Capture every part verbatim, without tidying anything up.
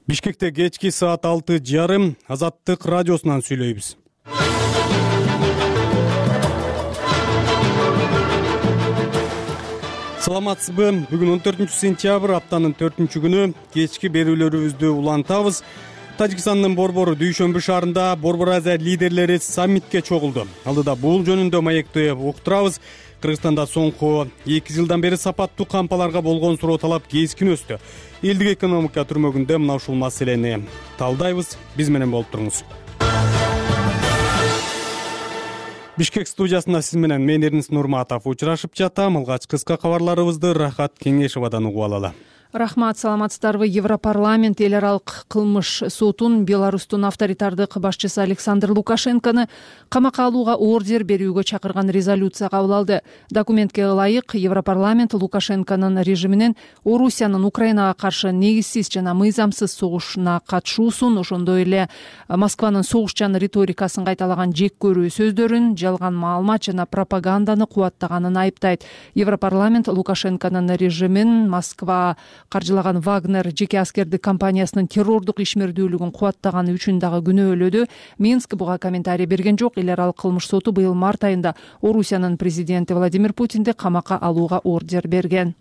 Бишкекте кечки саат алты жарым Азаттык радиосунан сүйлөйбүз. Саламатсызбы? Бүгүн он төртүнчү сентябрь, аптанын төртүнчү күнү кечки берүүлөрүбүздү улантабыз. Тажикстандын Борбор Дүйшөмбү шаарында Борбор Азия лидерлери саммитке чогулду. Алдыда бул жөнүндө маекти уктурабыз. Кыргызстанда соңку эки жылдан бери сапаттуу кампаларга болгон суроо талап кескин өстү. Элдик экономика түрмөгүндө мына ушул маселени талдайбыз. Биз менен болуп туруңуз. Бишкек студиясында сиз менен мен Эрнис Нурматов учурашып жатам. Алгач кыска кабарларыбызды Рахат Кеңешовадан угуп алалы. Рахмат, саламатсыздарбы? Европарламент эл аралык кылмыш сотун Беларустун авторитардык башчысы Александр Лукашенкону камакка алууга ордер берүүгө чакырган резолюция кабыл алды. Документке ылайык Европарламент Лукашенконун режиминин Орусиянын Украинага каршы негизсиз жана мыйзамсыз согушуна катышуусун, ошондой эле Москванын согушчан риторикасын кайталаган жек көрүү сөздөрүн, жалган маалымат жана пропаганданы кубаттаганын айыптайт. Европарламент Лукашенконун режимин Москва каржылаган Вагнер жеке аскердик компаниясынын террордук ишмердүүлүгүн кубаттаганы үчүн дагы күнөөлөдү. Минск буга комментарий берген жок. Эл аралык кылмыш соту быйыл март айында Орусиянын президенти Владимир Путинди камакка алууга ордер берген.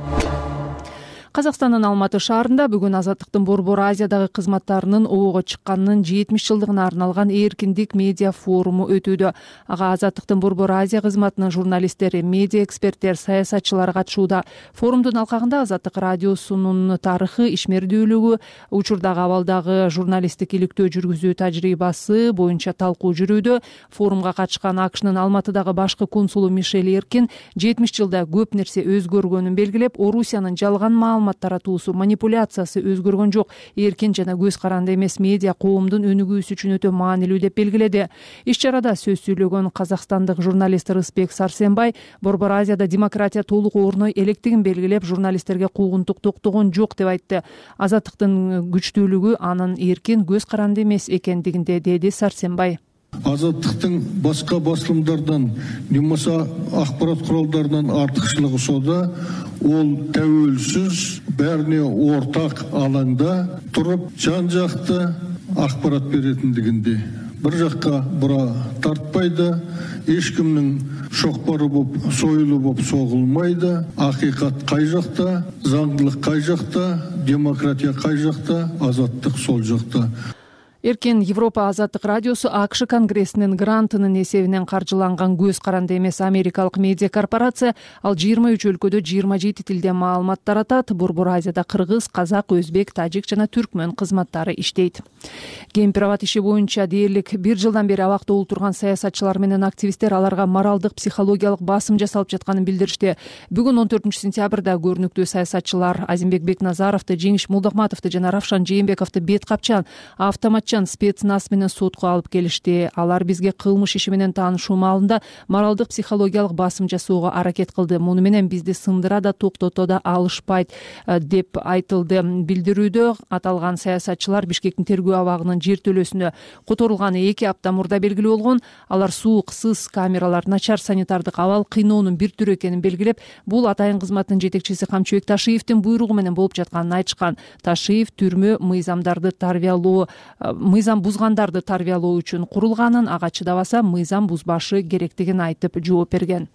Казакстандын Алматы шаарында бүгүн Азаттыктын Борбор Азиядагы кызматтарынын оого чыкканынын жетимиш жылдыгына арналган эркиндик медиа форуму өтүүдө. Ага Азаттыктын Борбор Азия кызматынын журналисттери, медиа эксперттер, саясатчылар катышууда. Форумдун алкагында Азаттык радиосунун тарыхы, ишмердүүлүгү, учурдагы абалдагы журналисттик иликтөө жүргүзүү тажрыйбасы боюнча талкуу жүрүүдө. Форумга катышкан АКШнын Алматыдагы башкы консулу Мишель Эркин жетимиш жылда көп нерсе өзгөргөнүн белгилеп, Орусиянын жалган маалымат таратуусу, манипуляциясы өзгөргөн жок. Эркин жана көз каранды эмес медиа коомдун өнүгүүсү үчүн өтө маанилүү деп белгиледи. Иш чарада сөз сүйлөгөн казакстандык журналист Рысбек Сарсенбай Борбор Азияда демократия толук орной электигин белгилеп, журналисттерге куугунтук токтогон жок деп айтты. Азаттыктын күчтүүлүгү анын эркин, көз каранды эмес экендигинде, деди Сарсенбай. Азаттыктын башка басылымдардан, немесе акпарат куралдарынан артыкчылыгы сода, ол тәуелсіз, бәріне ортақ алаңда туруп жан жақты акпарат беретіндігінде. Бір жаққа бұра тартпайды, ешкімнің шоқпары боп, сойылы боп соғылмайды. Ақиқат қай жақта, заңдылық қай жақта, демократия қай жақта, азаттық сол жақта. Эркин Европа Азаттык радиосу АКШ конгрессинин грантынын эсебинен каржыланган көз каранды эмес америкалык медиа корпорация ал жыйырма үч өлкөдө жыйырма жети тилде маалымат таратат. Борбор Азияда кыргыз, казак, өзбек, тажик жана түркмөн кызматтары иштейт. Гемпирабад иши боюнча дээрлик бир жылдан бери абакта олтурган саясатчылар менен активисттер аларга моралдык, психологиялык басым жасалып жатканын билдиришти. Бүгүн он төртүнчү сентябрда көрүнүктүү саясатчылар Азимбек Бекназаровду, Жеңиш Молдокматовду жана Равшан Жээнбековду бет капчан автоматчан спецназ менен сотко алып келишти. Алар бизге кылмыш иши менен таанышуу маалында моралдык, психологиялык басым жасоого аракет кылды. Муну менен бизди сындыра да токтото да алышпайт деп айтылды. Билдирүүдө аталган саясатчылар Бишкектин тергөө абагынын жертөлөсүнө которулганы эки апта мурда белгилүү болгон. Алар суук, сыз камералар, начар санитардык абал, кыйноонун бир түрү экенин белгилеп, бул атайын кызматтын жетекчиси Камчыбек Ташиевдин буйругу менен болуп жатканын айтышкан. Ташиев түрмө мыйзамдарды тарбиялоо мыйзам бузгандарды тарбиялоо үчүн курулганын, ага чыдабаса мыйзам бузбашы керектигин айтып жооп берген.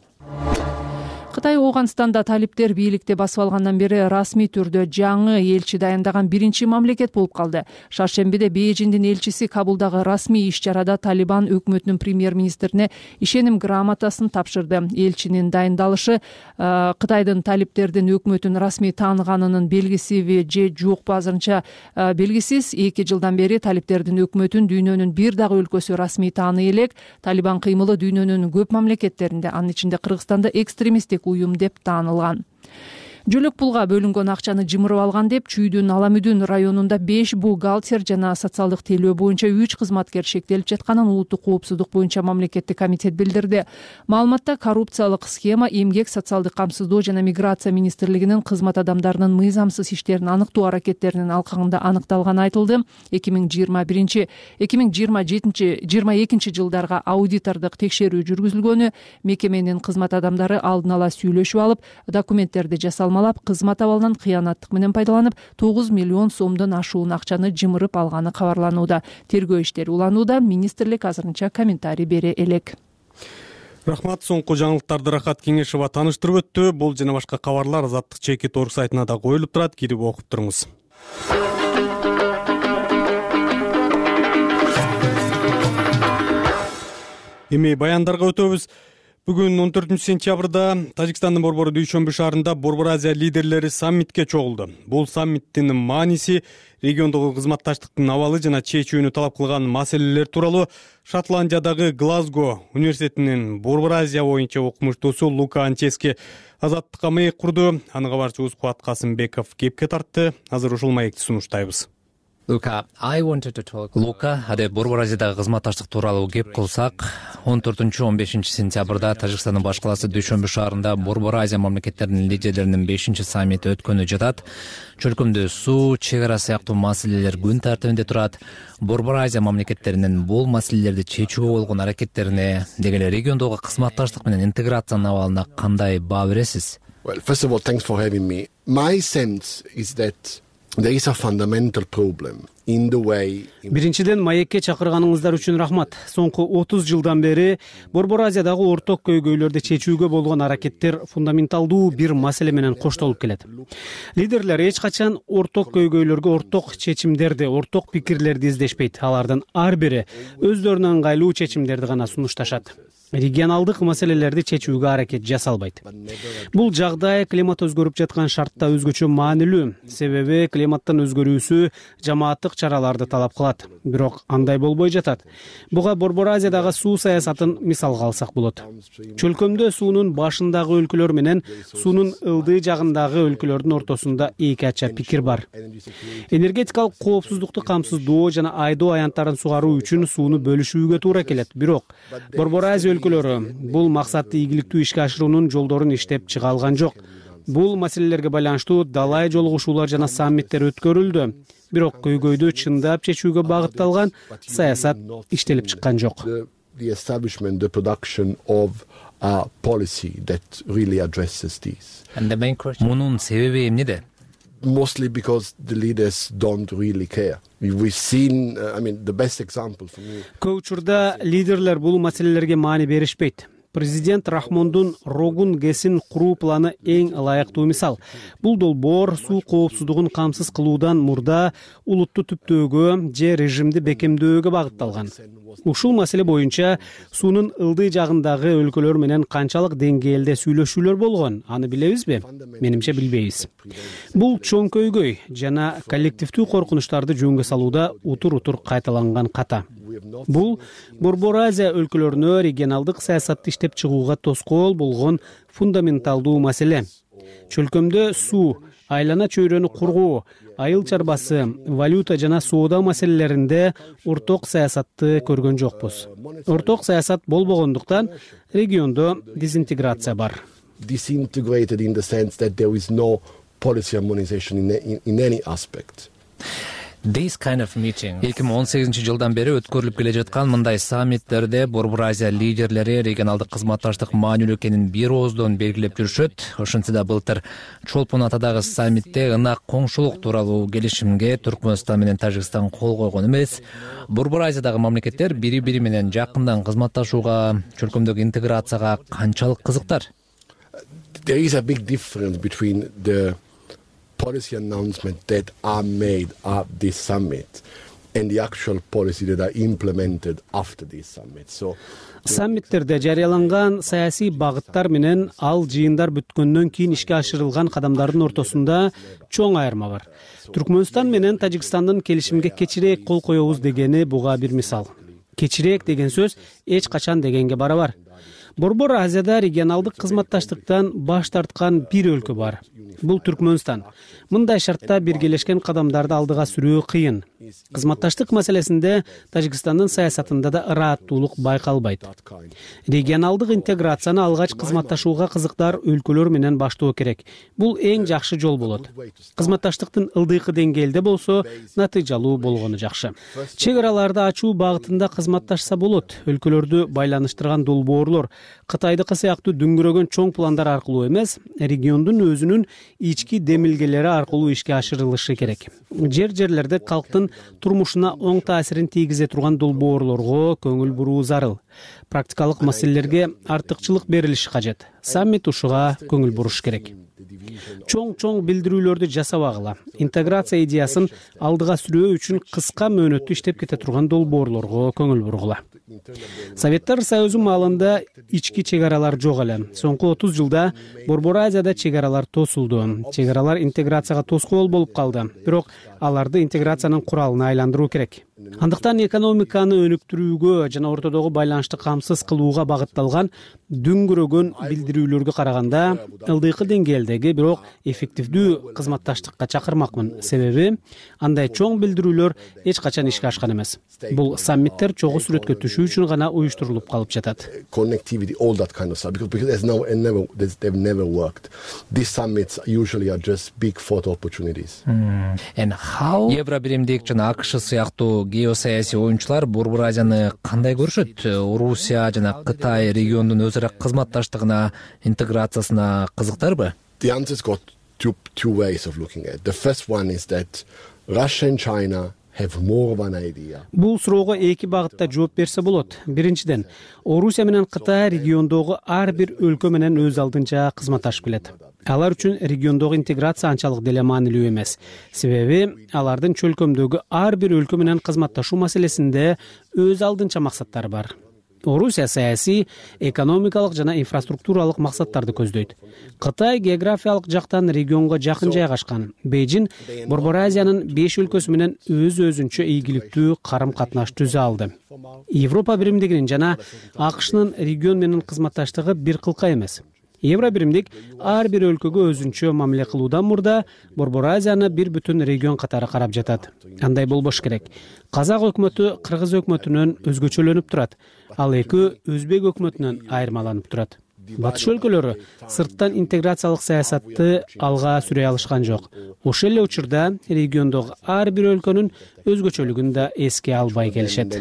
Кытай Ооганстанда талиптер бийликти басып алгандан бери расмий түрдө жаңы элчи дайындаган биринчи мамлекет болуп калды. Шаршембиде Бейжиңдин элчиси Кабулдагы расмий иш-чарада Талибан өкмөтүнүн премьер-министрине ишеним грамотасын тапшырды. Элчинин дайындалышы Кытайдын талиптердин өкмөтүн расмий тааныганынын белгисиби же жокпу азырынча белгисиз. эки жылдан бери талиптердин өкмөтүн дүйнөнүн бир дагы өлкөсү расмий тааный элек. Талибан кыймылы дүйнөнүн көп мамлекеттеринде, анын ичинде Кыргызстанда экстремисттик уюм деп таанылган. Жөлөк пулга бөлүнгөн акчаны жымырып алган деп Чүйдүн Аламүдүн районунда беш бухгалтер жана социалдык тейлөө боюнча үч кызматкер шектелип жатканын улуттук коопсуздук боюнча мамлекеттик комитет билдирди. Маалыматта коррупциялык схема Эмгек, социалдык камсыздоо жана миграция министрлигинин кызмат адамдарынын мыйзамсыз иштерин аныктоо аракеттеринин алкагында аныкталганы айтылды. эки миң жыйырма биринчи эки миң жыйырма жетинчи жыйырма экинчи жылдарга аудитордук текшерүү жүргүзүлгөнү, мекеменин кызмат адамдары алдын ала сүйлөшүп алып, документтерди жасалмаган салмалап, кызмат абалынан кыянаттык менен пайдаланып, тогуз миллион сомдон ашуун акчаны жымырып алганы кабарланууда. Тергөө иштери уланууда. Министрлик азырынча комментарий бере элек. Рахмат. Соңку жаңылыктарды Рахат Кеңешова тааныштырып өттү. Бул жана башка кабарлар Азаттык чекит орг сайтына да коюлуп турат. Кирип окуп туруңуз. Эми баяндарга өтөбүз. Бүгүн он төртүнчү сентябрда Тажикстандын Борбору Дүйшөмбү шаарында Борбор Азия лидерлери саммитке чогулду. Бул саммиттин мааниси региондогу кызматташтыктын абалы жана чечүүнү талап кылган маселелер тууралуу Шотландиядагы Глазго университетинин Борбор Азия боюнча окумуштуусу Лука Анчески азаттыкка маек курду. Аны кабарчыбыз Кубат Касымбеков кепке тартты. Азыр ушул маекти сунуштайбыз. Лука, аде Борбор Азиядагы кызматташтык тууралуу кеп кылсак, он төртүнчү он бешинчи сентябрда Тажикстандын баш калаасы Дүйшөмбү шаарында Борбор Азия мамлекеттеринин лидерлеринин бешинчи саммити өткөнү жатат. Чөлкөмдө суу, чек ара сыяктуу маселелер күн тартибинде турат. Борбор Азия мамлекеттеринин бул маселелерди чечүүгө болгон аракеттерине, деги эле региондогу кызматташтык менен интеграциянын абалына кандай баа бересиз? Well, first of all, thanks for having me. My sense is that there is a fundamental problem in the way. Биринчиден, маекке чакырганыңыздар үчүн рахмат. Соңку отуз жылдан бери Борбор Азиядагы орток көйгөйлөрдү чечүүгө болгон аракеттер фундаменталдуу бир маселе менен коштолуп келет. Лидерлер эч качан орток көйгөйлөргө орток чечимдерди, орток пикирлерди издешпейт. Алардын ар бири өздөрүнө ыңгайлуу чечимдерди гана сунушташат. Регионалдык маселелерди чечүүгө аракет жасалбайт. Бул жагдай климат өзгөрүп жаткан шартта өзгөчө маанилүү, себеби климаттын өзгөрүүсү жамааттык чараларды талап кылат. Бирок андай болбой жатат. Буга Борбор Азиядагы суу саясатын мисалга алсак болот. Чөлкөмдө суунун башындагы өлкөлөр менен суунун ылдый жагындагы өлкөлөрдүн ортосунда эки ача пикир бар. Энергетикалык коопсуздукту камсыздоо жана айдоо аянттарын сугаруу үчүн сууну бөлүшүүгө туура келет. Бирок Борбор Азия бул максатты ийгиликтүү ишке ашыруунун жолдорун иштеп чыга алган жок. Бул маселелерге байланыштуу далай жолугушуулар жана саммиттер өткөрүлдү. Бирок көйгөйдү чындап чечүүгө багытталган саясат иштелип чыккан жок. The establishment, the production of a policy that really addresses these. And the main question. Мунун себеби эмнеде? Mostly because the leaders don't really care. We've seen, uh, I mean, the best example for me. Көп учурда лидерлер бул маселелерге маани беришпейт. Президент Рахмондун Рогун ГЭСин куруу планы эң ылайыктуу мисал. Бул долбоор суу коопсуздугун камсыз кылуудан мурда улутту түптөөгө же режимди бекемдөөгө багытталган. Ушул маселе боюнча суунун ылдый жагындагы өлкөлөр менен канчалык деңгээлде сүйлөшүүлөр болгон, аны билебизби? Менимче билбейбиз. Бул чоң көйгөй жана коллективдүү коркунучтарды жөнгө салууда утур-утур кайталанган ката. Бул Борбор Азия өлкөлөрүнө регионалдык саясатты иштеп чыгууга тоскоол болгон фундаменталдуу маселе. Чөлкөмдө суу, айлана чөйрөнү кургоо, айыл чарбасы, валюта жана соода маселелеринде орток саясатты көргөн жокпуз. Орток саясат болбогондуктан региондо дезинтеграция бар. Disintegrated in the sense that there is no policy harmonization in, in, in any aspect. This kind of meeting. эки миң он сегизинчи жылдан бери өткөрүлүп келе жаткан мындай саммиттерде Борбор Азия лидерлери регионалдык кызматташтык маанилүү экенин бир ооздон белгилеп жүрүшөт. Ошентсе да былтыр Чолпон Атадагы саммитте ынак коңшулук тууралуу келишимге Түркмөнстан менен Тажикстан кол койгон эмес. Борбор Азиядагы мамлекеттер бири-бири менен жакындан кызматташууга, чөлкөмдөгү интеграцияга канчалык кызыктар? There is a big difference between the policy announcements that are made at this summit and the actual policy that are implemented after this summit. So саммиттерде жарыяланган саясий багыттар менен ал жыйындар бүткөндөн кийин ишке ашырылган кадамдардын ортосунда чоң айырма бар. Түркмөнстан менен Тажикстандын келишимге кечирээк кол коебуз дегени буга бир мисал. Кечирээк деген сөз эч качан дегенге барабар. Борбор Азияда регионалдык кызматташтыктан баш тарткан бир өлкө бар. Бул Түркмөнстан. Мындай шартта биргелешкен кадамдарды алдыга сүрүү кыйын. Кызматташтык маселесинде Тажикстандын саясатында да ырааттуулук байкалбайт. Регионалдык интеграцияны алгач кызматташууга кызыктар өлкөлөр менен баштоо керек. Бул эң жакшы жол болот. Кызматташтыктын ылдыйкы деңгээлде болсо, натыйжалуу болгону жакшы. Чек араларды ачуу багытында кызматташса болот. Өлкөлөрдү байланыштырган долбоорлор, Кытайдыкы сыяктуу дүңгүрөгөн чоң пландар аркылуу эмес, региондун өзүнүн ички демилгелери аркылуу ишке ашырылышы керек. Жер жерлерде калктын турмушуна оң таасирин тийгизе турган долбоорлорго көңүл буруу зарыл. Практикалык маселелерге артыкчылык берилиши кажет. Саммит ушуга көңүл буруш керек. Чоң-чоң билдирүүлөрдү жасабагыла, интеграция идеясын алдыга сүрөө үчүн кыска мөөнөттүү иштеп кете турган долбоорлорго көңүл бургула. Советтер Союзу маалында ички чек аралар жок эле. Соңку отуз жылда Борбор Азияда чек аралар тосулду. Чек аралар интеграцияга тоскоол болуп калды. Бирок аларды интеграциянын куралына айландыруу керек. Андыктан экономиканы өнүктүрүүгө жана ортодогу байланышты камсыз кылууга багытталган дүңгүрөгөн билдирүүлөргө караганда ылдыйкы деңгээлдеги, бирок эффективдүү кызматташтыкка чакырмакмын. Себеби андай чоң билдирүүлөр эч качан ишке ашкан эмес. Бул саммиттер чогуу сүрөткө түшүү үчүн гана уюштурулуп калып жатат. Connectivity, all that kind of stuff, because, because there's no, and never, there's, they've never worked. These summits usually are just big photo opportunities. Mm. And how? Евробиримдик жана АКШ сыяктуу геосаясий оюнчулар Борбор Азияны кандай көрүшөт? Орусия жана Кытай региондун өзара кызматташтыгына, интеграциясына кызыктарбы? The answer's got two, two ways of looking at it. The first one is that Russia and China have more of an idea. Бул суроого эки багытта жооп берсе болот. Биринчиден, Орусия менен Кытай региондогу ар бир өлкө менен өз алдынча кызматташып келет. Алар үчүн региондогу интеграция анчалык деле маанилүү эмес. Себеби алардын чөлкөмдөгү ар бир өлкө менен кызматташуу маселесинде өз алдынча максаттары бар. Орусия саясий, экономикалык жана инфраструктуралык максаттарды көздөйт. Кытай географиялык жактан регионго жакын жайгашкан. Бейжин Борбор Азиянын беш өлкөсү менен өз өзүнчө ийгиликтүү карым-катнаш түзө алды. Европа биримдигинин жана АКШнын регион менен кызматташтыгы бир кылка эмес. Евробиримдик ар бир өлкөгө өзүнчө мамиле кылуудан мурда Борбор Азияны бир бүтүн регион катары карап жатат. Андай болбош керек. Казак өкмөтү Кыргыз өкмөтүнөн өзгөчөлөнүп турат. Ал эки Өзбек өкмөтүнөн айырмаланып турат. Батыш өлкөлөрү сырттан интеграциялык саясатты алга сүрөй алышкан жок. Ошол эле учурда региондогу ар бир өлкөнүн өзгөчөлүгүн да эске албай келишет.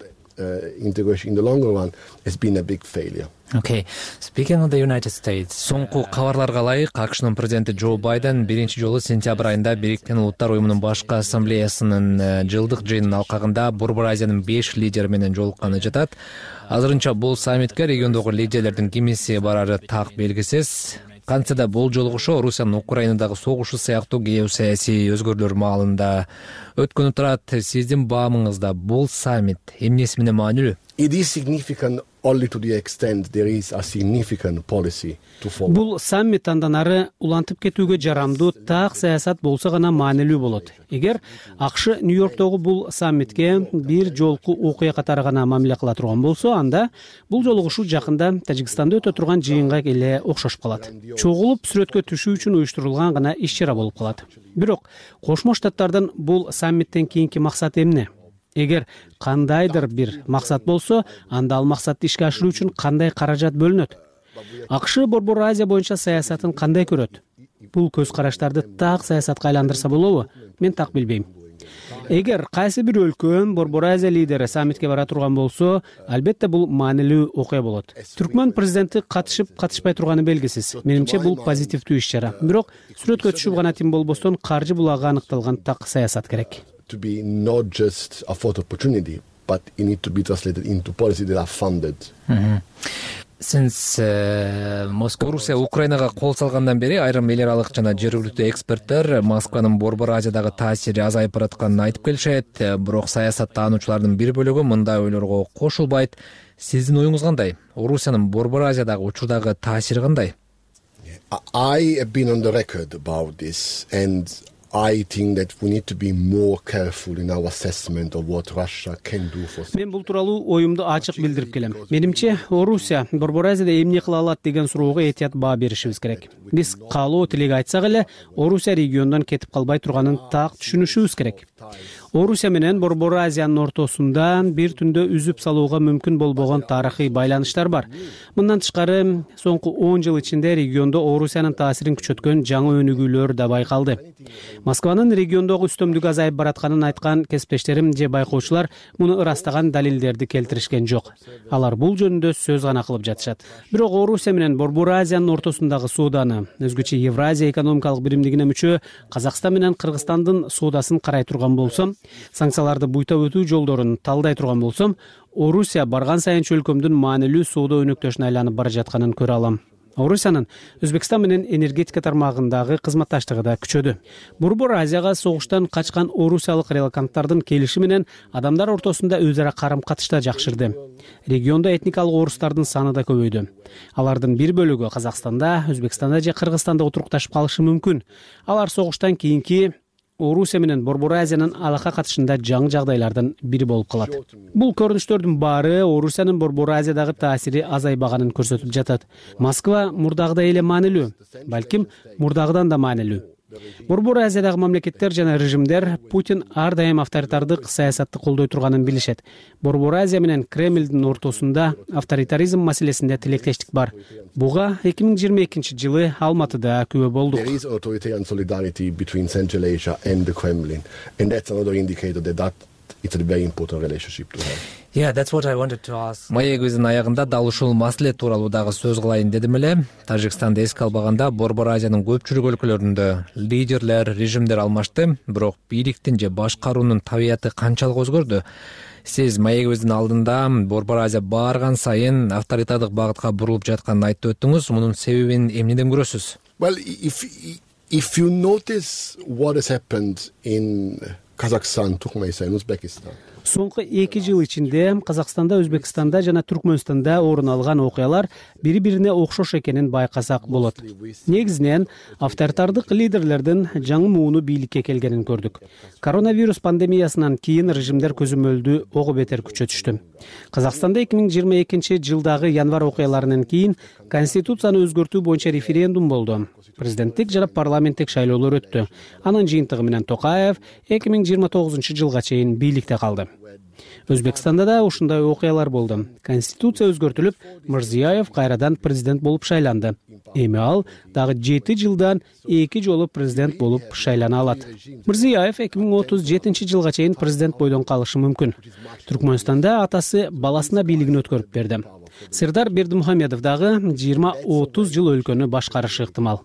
Uh, integration in the longer run has been a big failure. Okay. Speaking of the United States, соңку кабарларга ылайык, АКШнын президенти Джо Байден биринчи жолу сентябрь айында Бириккен Улуттар уюмунун башкы ассамблеясынын жылдык жыйынын алкагында Борбор Азиянын беш лидери менен жолукканы жатат. Азырынча бул саммитке региондогу лидерлердин кимиси барары так белгисиз. Кантсе бул жолугушуу Орусиянын Украинадагы согушу сыяктуу геосаясий өзгөрүүлөр маалында өткөнү турат. Сиздин баамыңызда бул саммит эмнеси менен маанилүү? It is significant only to the extent there is a significant policy to follow. Бул саммит андан ары улантып кетүүгө жарамдуу так саясат болсо гана маанилүү болот. Эгер АКШ Нью-Йорктогу бул саммитке бир жолку окуя катары гана мамиле кыла турган болсо, анда бул жолугушуу жакында Тажикстанда өтө турган жыйынга эле окшошуп калат. Чогулуп сүрөткө түшүү үчүн уюштурулган гана иш-чара болуп калат. Бирок Кошмо Штаттардын бул саммиттен кийинки максаты эмне? Эгер кандайдыр бир максат болсо, анда ал максатты ишке ашыруу үчүн кандай каражат бөлүнөт? АКШ Борбор Азия боюнча саясатын кандай көрөт? Бул көз караштарды так саясатка айландырса болобу? Мен так билбейм. Эгер кайсы бир өлкө Борбор Азия лидери саммитке бара турган болсо, албетте бул маанилүү окуя болот. Түркмөн президенти катышып, катышпай турганы белгисиз. Менимче бул позитивдүү иш-чара. Бирок сүрөткө түшүп гана тим болбостон каржы булагы аныкталган так саясат керек. To be not just a photo opportunity, but it need to be translated into policy that are funded. Mm-hmm. Since uh, Moscow Орусия Украинага кол салгандан бери айрым эл аралык жана жергиликтүү эксперттер Москванын Борбор Азиядагы таасири азайып баратканын айтып келишет. Бирок саясаттануучулардын бир бөлүгү мындай ойлорго кошулбайт. Сиздин оюңуз кандай? Орусиянын Борбор Азиядагы учурдагы таасири кандай? I have been on the record about this, and I think that we need to be more careful in our assessment of what Russia can do for. Мен бул тууралуу оюмду ачык билдирип келем. Менимче, Орусия Борбор Азияда эмне кыла алат деген суроого этият баа беришибиз керек. Биз каалоо тилек айтсак эле, Орусия региондон кетип калбай турганын так түшүнүшүбүз керек. Орусия менен Борбор Азиянын ортосунда бир түндө үзүп салууга мүмкүн болбогон тарыхый байланыштар бар. Мындан тышкары, соңку он жыл ичинде региондо Орусиянын таасирин күчөткөн жаңы өнүгүүлөр да байкалды. Москванын региондогу үстөмдүгү азайып баратканын айткан кесиптештерим же байкоочулар муну ырастаган далилдерди келтиришкен жок. Алар бул жөнүндө сөз гана кылып жатышат. Бирок Орусия менен Борбор Азиянын ортосундагы сооданы, өзгөчө Евразия экономикалык биримдигине мүчө Казакстан менен Кыргызстандын соодасын карай турган болсом, санкцияларды буйтап өтүү жолдорун талдай турган болсом, Орусия барган сайын чөлкөмдүн маанилүү соода өнөктөшүнө айланып бара жатканын көрө алам. Орусиянын Өзбекстан менен энергетика тармагындагы кызматташтыгы да күчөдү. Борбор Азияга согуштан качкан орусиялык релоканттардын келиши менен адамдар ортосунда өз ара карым-катыш да жакшырды. Региондо этникалык орустардын саны да көбөйдү. Алардын бир бөлүгү Казакстанда, Өзбекстанда же Кыргызстанда отурукташып калышы мүмкүн. Алар согуштан кийинки Орусия менен Борбор Азиянын алака катышында жаңы жагдайлардын бири болуп калат. Бул көрүнүштөрдүн баары Орусиянын Борбор Азиядагы таасири азайбаганын көрсөтүп жатат. Москва мурдагыдай эле маанилүү, балким мурдагыдан да маанилүү. Борбор Азиядагы мамлекеттер жана режимдер Путин ар дайым авторитардык саясатты колдой турганын билишет. Борбор Азия менен Кремлдин ортосунда авторитаризм маселесинде тилектештик бар. Буга эки миң жыйырма экинчи жылы Алматыда күбө болдук. There is authoritarian solidarity between Central Asia and the Kremlin, and that's another indicator that that it's a very important relationship to have. Yeah, that's what I wanted to ask. Маегибиздин аягында дал ушул маселе тууралуу дагы сөз кылайын дедим эле. Тажикстанды эске албаганда Борбор Азиянын көпчүлүк өлкөлөрүндө лидерлер, режимдер алмашты, бирок бийликтин же башкаруунун табияты канчалык өзгөрдү? Сиз маегибиздин алдында Борбор Азия барган сайын авторитардык багытка бурулуп жатканын айтып өттүңүз. Мунун себебин эмнеден көрөсүз? Well, if if you notice what has happened in Kazakhstan, Turkmenistan, Uzbekistan. Соңку эки жыл ичинде Казакстанда, Өзбекстанда жана Түркмөнстанда орун алган окуялар бири-бирине окшош экенин байкасак болот. Негизинен авторитардык лидерлердин жаңы мууну бийликке келгенин көрдүк. Коронавирус пандемиясынан кийин режимдер көзөмөлдү ого бетер күчөтүштү. Казакстанда эки миң жыйырма экинчи жылдагы январь окуяларынан кийин конституцияны өзгөртүү боюнча референдум болду. Президенттик жана парламенттик шайлоолор өттү. Анын жыйынтыгы менен Токаев эки миң жыйырма тогузунчу жылга чейин бийликте калды. Өзбекстанда да ушундай окуялар болду. Конституция өзгөртүлүп, Мирзиёев кайрадан президент болуп шайланды. Эми ал дагы жети жылдан эки жолу президент болуп шайлана алат. Мирзиёев эки миң отуз жетинчи жылга чейин президент бойдон калышы мүмкүн. Түркмөнстанда атасы баласына бийлигин өткөрүп берди. Сырдар Бердимухамедов дагы жыйырма отуз жыл өлкөнү башкарышы ыктымал.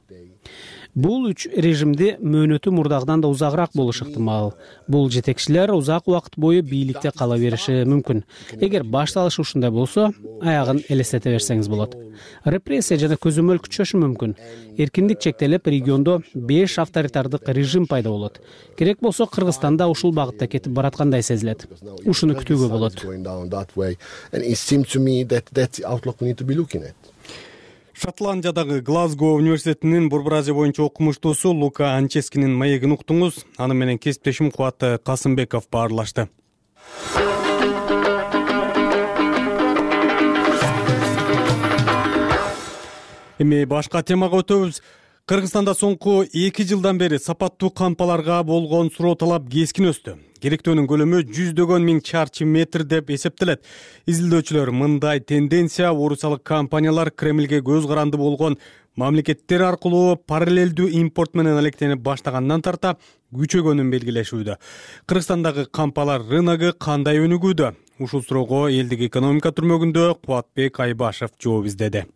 Бул үч режимди мөөнөтү мурдагыдан да узагыраак болушу ыктымал. Бул жетекчилер узак убакыт бою бийликте кала бериши мүмкүн. Эгер башталышы ушундай болсо, аягын элестете берсеңиз болот. Репрессия жана көзөмөл күчөшү мүмкүн. Эркиндик чектелип, региондо беш авторитардык режим пайда болот. Керек болсо Кыргызстанда ушул багытта кетип бараткандай сезилет. Ушуну күтүүгө болот. Шотландиядагы Глазго университетинин Борбор Азия боюнча окумуштуусу Лука Анческинин маегин уктуңуз. Аны менен кесиптешим Кубат Касымбеков баарлашты. Эми башка темага өтөбүз. Кыргызстанда соңку эки жылдан бери сапаттуу кампаларга болгон суроо талап кескин өстү. Керектөөнүн көлөмү жүздөгөн миң чарчы метр деп эсептелет. Изилдөөчүлөр мындай тенденция орусиялык компаниялар Кремлге көз каранды болгон мамлекеттер аркылуу параллелдүү импорт менен алектенип баштагандан тарта күчөгөнүн белгилешүүдө. Кыргызстандагы кампалар рыногу кандай өнүгүүдө? Ушул суроого элдик экономика түрмөгүндө Кубатбек Айбашев жооп издеди.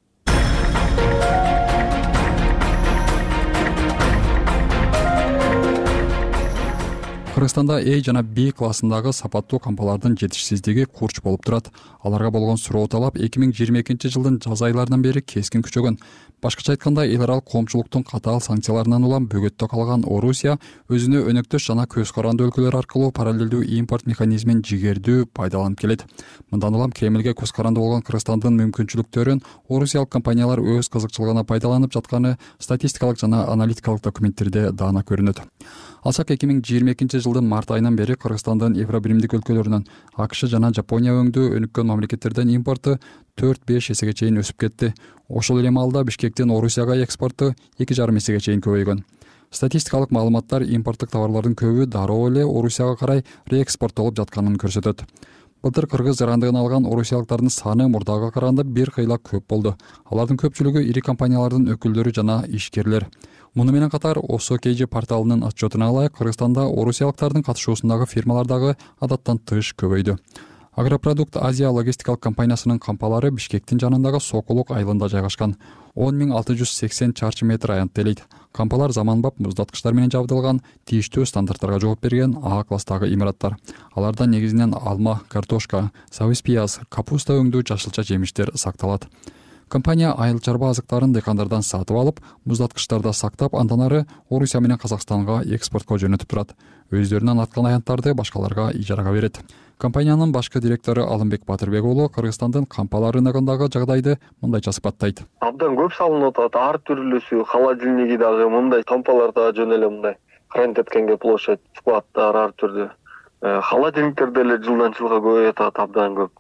Кыргызстанда A жана B классындагы сапаттуу кампалардын жетишсиздиги курч болуп турат. Аларга болгон суроо талап эки миң жыйырма экинчи жылдын жаз айларынан бери кескин күчөгөн. Башкача айтканда, эл аралык коомчулуктун катаал санкцияларынан улам бөгөттө калган Орусия өзүнө өнөктөш жана көз каранды өлкөлөр аркылуу параллелдүү импорт механизмин жигердүү пайдаланып келет. Мындан улам Кремлге көз каранды болгон Кыргызстандын мүмкүнчүлүктөрүн орусиялык компаниялар өз кызыкчылыгына пайдаланып жатканы статистикалык жана аналитикалык документтерде даана көрүнөт. Алсак эки миң жыйырма экинчи жылдын март айынан бери Кыргызстандын Евробиримдик өлкөлөрүнөн АКШ жана Жапония өңдүү өнүккөн мамлекеттерден импорту төрт-беш эсеге чейин өсүп кетти. Ошол эле маалда Бишкектин Орусияга экспорту эки жарым эсеге чейин көбөйгөн. Статистикалык маалыматтар импорттук товарлардын көбү дароо эле Орусияга карай реэкспорттолуп жатканын көрсөтөт. Былтыр кыргыз жарандыгын алган орусиялыктардын саны мурдага караганда бир кыйла көп болду. Алардын көпчүлүгү ири компаниялардын өкүлдөрү жана ишкерлер. Муну менен катар Осокейжи порталынын отчетуна ылайык, Кыргызстанда орусиялыктардын катышуусундагы фирмалар дагы адаттан тыш көбөйдү. Агропродукт Азия логистикалык компаниясынын кампалары Бишкектин жанындагы Сокулук айылында жайгашкан. он миң алты жүз сексен чарчы метр аянтты элейт. Кампалар заманбап муздаткычтар менен жабдылган, тийиштүү стандарттарга жооп берген А класстагы имараттар. Аларда негизинен алма, картошка, сабыз пияз, капуста өңдүү жашылча жемиштер сакталат. Компания айыл чарба азыктарын дыйкандардан сатып алып, муздаткычтарда сактап, андан ары Орусия менен Казакстанга экспортко жөнөтүп турат. Өздөрүнөн аткан аянттарды башкаларга ижарага берет. Компаниянын башкы директору Алымбек Батырбек уулу Кыргызстандын кампалар рыногундагы жагдайды мындайча сыпаттайт. Абдан көп салынып атат, ар түрлүүсү, холодильниги дагы мындай кампалар дагы жөн эле мындай хранить эткенге площадь, складтар ар түрдүү. Холодильниктер деле жылдан жылга көбөйүп атат, абдан көп.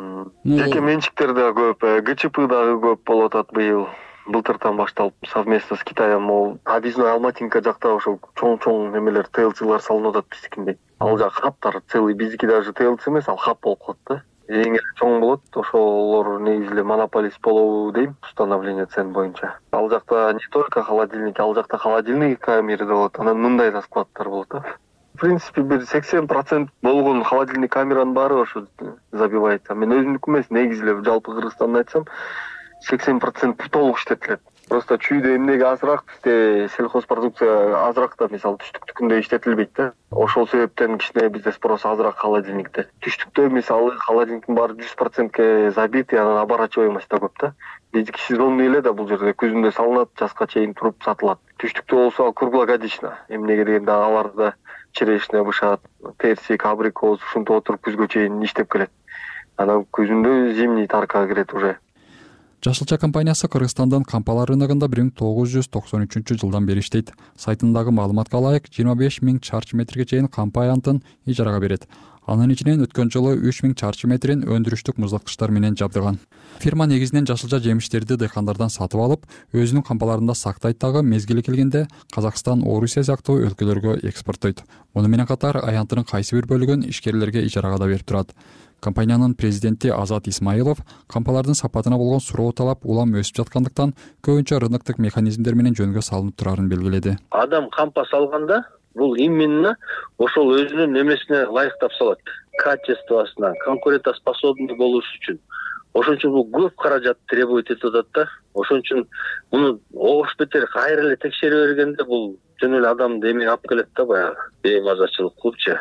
Жеке менчиктер да көп, ГЧП дагы көп болуп атат быйыл. Былтыртан башталып совместно с Китаем, мол, Адизной Алматинка жакта ошол чоң-чоң немелер, ТЛЦлар салынып атат биздикиндей. Ал жак хаптар целый, биздики даже ТЛЦ эмес, ал хап болуп калат да. Эң эле чоң болот, ошолор негизи монополист болобу дейм, установление цен боюнча. Ал жакта не только холодильник, ал жакта холодильник камеры да болот, анан мындай да складтар болот да. В принципе, бир сексен процент болгон холодильник камеранын баары ошо забивает. Мен өзүмдүкү эмес, негизи эле жалпы Кыргызстанда айтсам, сексен процент толук иштетилет. Просто чүйдө эмнеге азыраак, бизде сельхозпродукция азыраак да, мисалы түштүктүкүндө иштетилбейт да. Ошол себептен кичине бизде спрос азыраак холодильникте. Түштүктө мисалы холодильниктин баары жүз процентке забит, анан оборачиваемость да көп да. Биздики сезонный эле да, бул жерде күзүндө салынат, жазга чейин туруп сатылат. Түштүктө болсо круглогодично, эмнеге дегенде аларда черешня бышат, персик, абрикос, ушинтип отуруп күзгө чейин иштеп келет. Анан күзүндө зимний таркага кирет уже. Жашылча компаниясы Кыргызстандын кампалар рыногунда бир миң тогуз жүз токсон үчүнчү жылдан бери иштейт. Сайтындагы маалыматка ылайык, жыйырма беш миң чарчы метрге чейин кампа аянтын ижарага берет. Анын ичинен өткөн жылы үч миң чарчы метрин өндүрүштүк муздаткычтар менен жабдыган. Фирма негизинен жашылча жемиштерди дыйкандардан сатып алып, өзүнүн кампаларында сактайт дагы, мезгили келгенде Казакстан, Орусия сыяктуу өлкөлөргө экспорттойт. Муну менен катар аянтынын кайсы бир бөлүгүн ишкерлерге ижарага да берип турат. Компаниянын президенти Азат Исмаилов кампалардын сапатына болгон суроо талап улам өсүп жаткандыктан көбүнчө рыноктук механизмдер менен жөнгө салынып турарын белгиледи. Адам кампа салганда бул именно ошол өзүнүн немесине ылайыктап салат, качествосуна, конкурентоспособный болуш үчүн. Ошон үчүн бул көп каражат требует этип атат да. Ошон үчүн муну ош бетер кайра эле текшере бергенде бул жөн эле адамды эме алып келет да, баягы беймазачылык кылыпчы.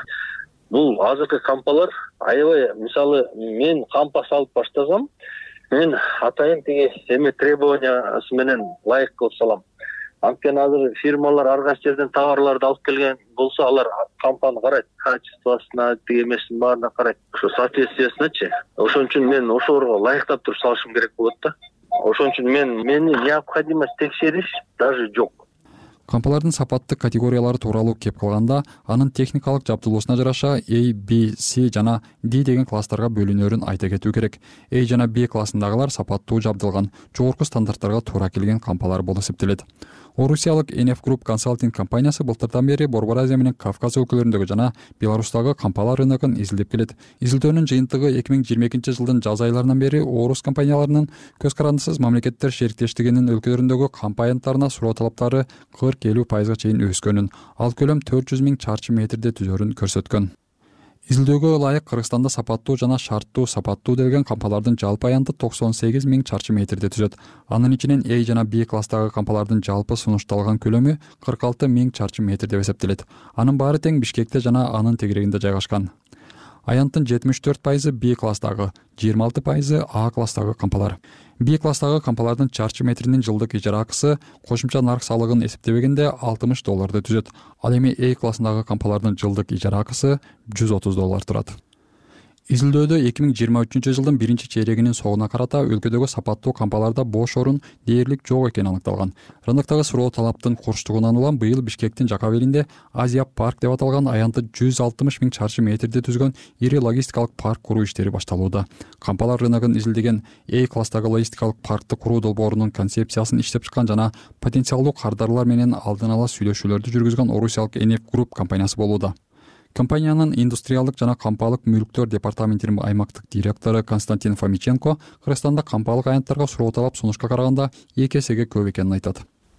Бул азыркы кампалар аябай, мисалы мен кампа салып баштасам, мен атайын тиги эме требованиясы менен ылайык кылып салам. Анткени азыр фирмалар ар кайсы жерден товарларды алып келген болсо, алар кампаны карайт, качествосуна, тиги эмесин баарына карайт, ошо соответствиясыначы. Ошон үчүн мен ошолорго ылайыктап туруп салышым керек болот да. Ошон үчүн мен мени необходимость текшериш даже жок. Кампалардын сапаттык категориялары тууралуу кеп калганда, анын техникалык жабдылуусуна жараша A, B, C жана D деген класстарга бөлүнөрүн айта кетүү керек. A жана B классындагылар сапаттуу жабдылган, жогорку стандарттарга туура келген кампалар болуп эсептелет. Орусиялык эн эф Group консалтинг компаниясы былтырдан бери Борбор Азия менен Кавказ өлкөлөрүндөгү жана Беларустагы кампалар рыногун изилдеп келет. Изилдөөнүн жыйынтыгы эки миң жыйырма экинчи жылдын жаз айларынан бери орус компанияларынын көз карандысыз мамлекеттер шериктештигинин өлкөлөрүндөгү кампа аянттарына суроо талаптары кырк элүү пайызга чейин өскөнүн, ал көлөм төрт жүз миң чарчы метрде түзөрүн көрсөткөн. Изилдөөгө ылайык Кыргызстанда сапаттуу жана шарттуу сапаттуу делген кампалардын жалпы аянты токсон сегиз миң чарчы метрде түзөт. Анын ичинен A жана B класстагы кампалардын жалпы сунушталган көлөмү кырк алты миң чарчы метр деп эсептелет. Анын баары тең Бишкекте жана анын тегерегинде жайгашкан. Аянттын жетимиш төрт пайызы B класстагы, жыйырма алты пайызы А класстагы кампалар. B класстагы кампалардын чарчы метринин жылдык ижара акысы кошумча нарк салыгын эсептебегенде алтымыш долларды түзөт. Ал эми A классындагы кампалардын жылдык ижара акысы жүз отуз доллар турат. Изилдөөдө эки миң жыйырма үчүнчү жылдын биринчи чейрегинин соңуна карата өлкөдөгү сапаттуу кампаларда бош орун дээрлик жок экени аныкталган. Рыноктогу суроо талаптын курчтугунан улам быйыл Бишкектин жака белинде Азия парк деп аталган аянты жүз алтымыш миң чарчы метрде түзгөн ири логистикалык парк куруу иштери башталууда. Кампалар рыногун изилдеген A класстагы логистикалык паркты куруу долбоорунун концепциясын иштеп чыккан жана потенциалдуу кардарлар менен алдын ала сүйлөшүүлөрдү жүргүзгөн орусиялык эн эф Group компаниясы болууда. Компаниянын индустриалдык жана кампалык мүлктөр департаментинин аймактык директору Константин Фомиченко Кыргызстанда кампалык аянттарга суроо талап сунушка караганда эки эсеге көп экенин айтат.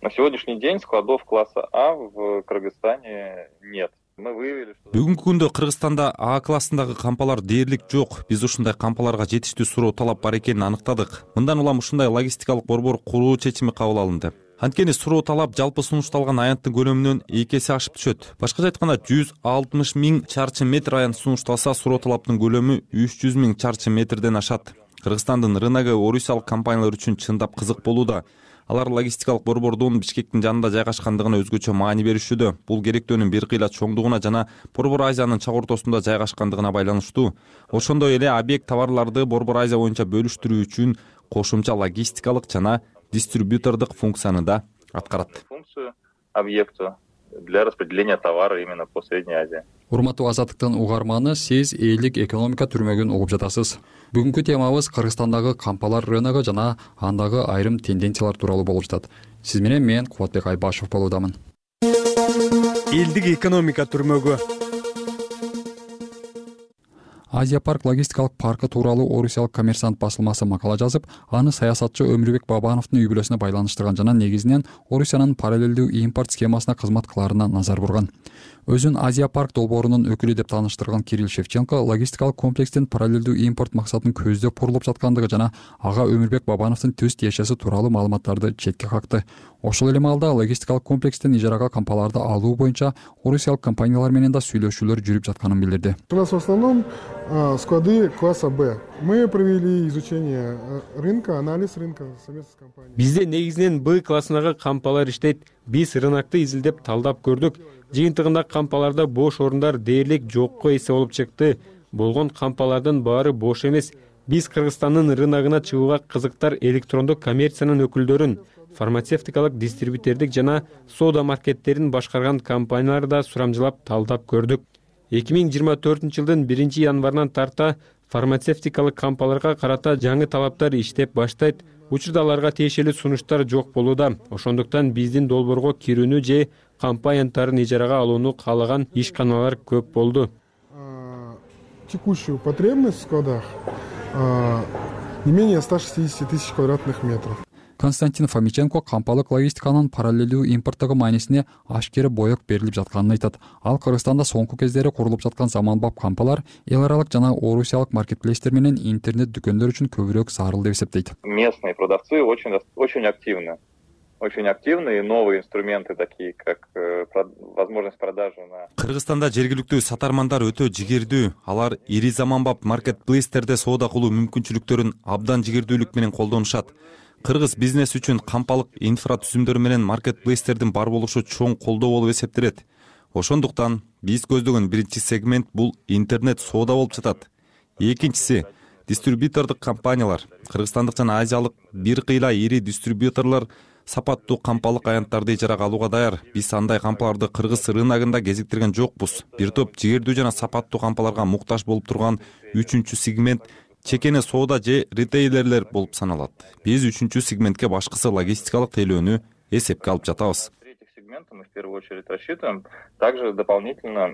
На сегодняшний день складов класса А в Кыргызстане нет. Мы выявили, что... Бүгүнкү күндө Кыргызстанда А классындагы кампалар дээрлик жок. Биз ушундай кампаларга жетиштүү суроо талап бар экенин аныктадык. Мындан улам ушундай логистикалык борбор куруу чечими кабыл алынды. Анткени суроо талап жалпы сунушталган аянттын көлөмүнөн эки эсе ашып түшөт. Башкача айтканда жүз алтымыш миң чарчы метр аянт сунушталса, суроо талаптын көлөмү үч жүз миң чарчы метрден ашат. Кыргызстандын рыногу орусиялык компаниялар үчүн чындап кызык болууда. Алар логистикалык борбордун Бишкектин жанында жайгашкандыгына өзгөчө маани беришүүдө. Бул керектөөнүн бир кыйла чоңдугуна жана Борбор Азиянын чак ортосунда жайгашкандыгына байланыштуу. Ошондой эле объект товарларды Борбор Азия боюнча бөлүштүрүү үчүн кошумча логистикалык жана дистрибьютордук функцияны да аткарат. Функцию объекта для распределения товара именно по Средней Азии. Урматтуу Азаттыктын угарманы, сиз элдик экономика түрмөгүн угуп жатасыз. Бүгүнкү темабыз Кыргызстандагы кампалар рыногу жана андагы айрым тенденциялар тууралуу болуп жатат. Сиз менен мен Кубатбек Айбашев болуудамын. Элдик экономика түрмөгү. Азия парк логистикалык паркы тууралуу орусиялык коммерсант басылмасы макала жазып, аны саясатчы Өмүрбек Бабановдун үй бүлөсүнө байланыштырган жана негизинен Орусиянын параллелдүү импорт схемасына кызмат кыларына назар бурган. Өзүн Азия парк долбоорунун өкүлү деп тааныштырган Кирилл Шевченко логистикалык комплекстин параллелдүү импорт максатын көздөп курулуп жаткандыгы жана ага Өмүрбек Бабановдун төз тиешеси тууралуу маалыматтарды четке какты. Ошол эле маалда логистикалык комплекстин ижарага кампаларды алуу боюнча орусиялык компаниялар менен да сүйлөшүүлөр жүрүп жатканын билдирди. У нас в основном склады класса Б. Мы провели изучение рынка, анализ рынка совместно с компанией. Бизде негизинен Б классындагы кампалар иштейт. Биз рынокты изилдеп талдап көрдүк. Жыйынтыгында кампаларда бош орундар дээрлик жокко эсе болуп чыкты. Болгон кампалардын баары бош эмес. Биз Кыргызстандын рыногуна чыгууга кызыктар электрондук коммерциянын өкүлдөрүн, фармацевтикалык дистрибьютердик жана соода маркеттерин башкарган компанияларды да сурамжылап талдап көрдүк. эки миң жыйырма төртүнчү жылдын биринчи январынан тарта фармацевтикалык кампаларга карата жаңы талаптар иштеп баштайт. Учурда аларга тиешелүү сунуштар жок болууда. Ошондуктан биздин долбоорго кирүүнү же компанияларын ижарага алууну каалаган ишканалар көп болду. Текущую потребность в складах не менее ста шестидесяти тысяч квадратных метров. Константин Фомиченко кампалык логистиканын параллелдүү импорттогу маанисине ашкере боек берилип жатканын айтат. Ал Кыргызстанда соңку кездери курулуп жаткан заманбап кампалар эл аралык жана орусиялык маркетплейстер менен интернет дүкөндөр үчүн көбүрөөк зарыл деп эсептейт. Местные продавцы очень очень активны. Очень активны, и новые инструменты, такие как э, про, возможность продажи на... Кыргызстанда жергиликтүү сатармандар өтө жигердүү. Алар ири заманбап маркетплейстерде соода кылуу мүмкүнчүлүктөрүн абдан жигердүүлүк менен колдонушат. Кыргыз бизнес үчүн кампалык инфратүзүмдөр менен маркетплейстердин бар болушу чоң колдоо болуп эсептелет. Ошондуктан биз көздөгөн биринчи сегмент бул интернет соода болуп жатат. Экинчиси дистрибьютордук компаниялар. Кыргызстандык жана азиялык бир кыйла ири дистрибьюторлор сапаттуу кампалык аянттарды ижарага алууга даяр. Биз андай кампаларды кыргыз рыногунда кезиктирген жокпуз. Бир топ жигердүү жана сапаттуу кампаларга муктаж болуп турган үчүнчү сегмент чекене соода же ритейлерлер болуп саналат. Биз үчүнчү сегментке башкысы логистикалык тейлөөнү эсепке алып жатабыз. Третий сегмент мы в первую очередь рассчитываем. Также дополнительно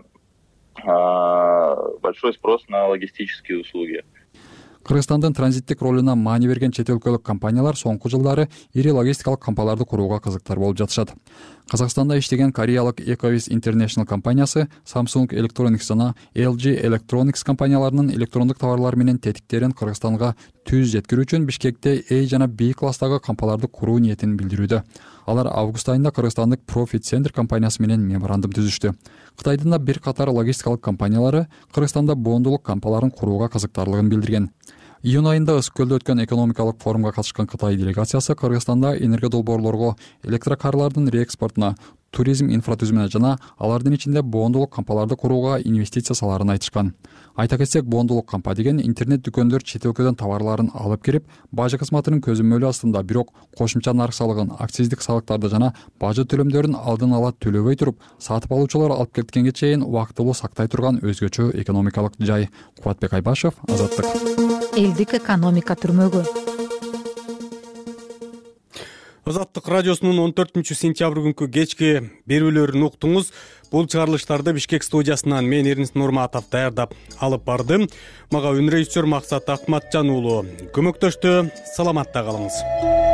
большой спрос на логистические услуги. Кыргызстандын транзиттик ролуна маани берген чет өлкөлүк компаниялар соңку жылдары ири логистикалык кампаларды курууга кызыктар болуп жатышат. Казакстанда иштеген кореялык Ecovis International компаниясы Samsung Electronics жана эл джи Electronics компанияларынын электрондук товарлар менен тетиктерин Кыргызстанга түз жеткирүү үчүн Бишкекте A жана B класстагы кампаларды куруу ниетин билдирүүдө. Алар август айында кыргызстандык Profit Center компаниясы менен меморандум түзүштү. Кытайдын да бир катар логистикалык компаниялары Кыргызстанда боондулук кампаларын курууга кызыктарлыгын билдирген. Июнь айында Ысык көлдө өткөн экономикалык форумга катышкан Кытай делегациясы Кыргызстанда энергия долбоорлорго, электрокарлардын реэкспортуна, туризм инфратүзүмүнө жана алардын ичинде боондулук кампаларды курууга инвестиция саларын айтышкан. Айта кетсек, боондулук кампа деген интернет дүкөндөр чет өлкөдөн товарларын алып кирип, бажы кызматынын көзөмөлү астында, бирок кошумча нарк салыгын, акциздик салыктарды жана бажы төлөмдөрүн алдын ала төлөбөй туруп, сатып алуучулар алып кеткенге чейин убактылуу сактай турган өзгөчө экономикалык жай. Кубатбек Айбашев, Азаттык. Элдик экономика түрмөгү. Азаттык радиосунун он төртүнчү сентябрь күнкү кечки берүүлөрүн уктуңуз. Бул чыгарылыштарды Бишкек студиясынан мен Эрнис Нурматов даярдап алып бардым. Мага үн режиссер Максат Акматжан уулу көмөктөштү. Саламатта калыңыз.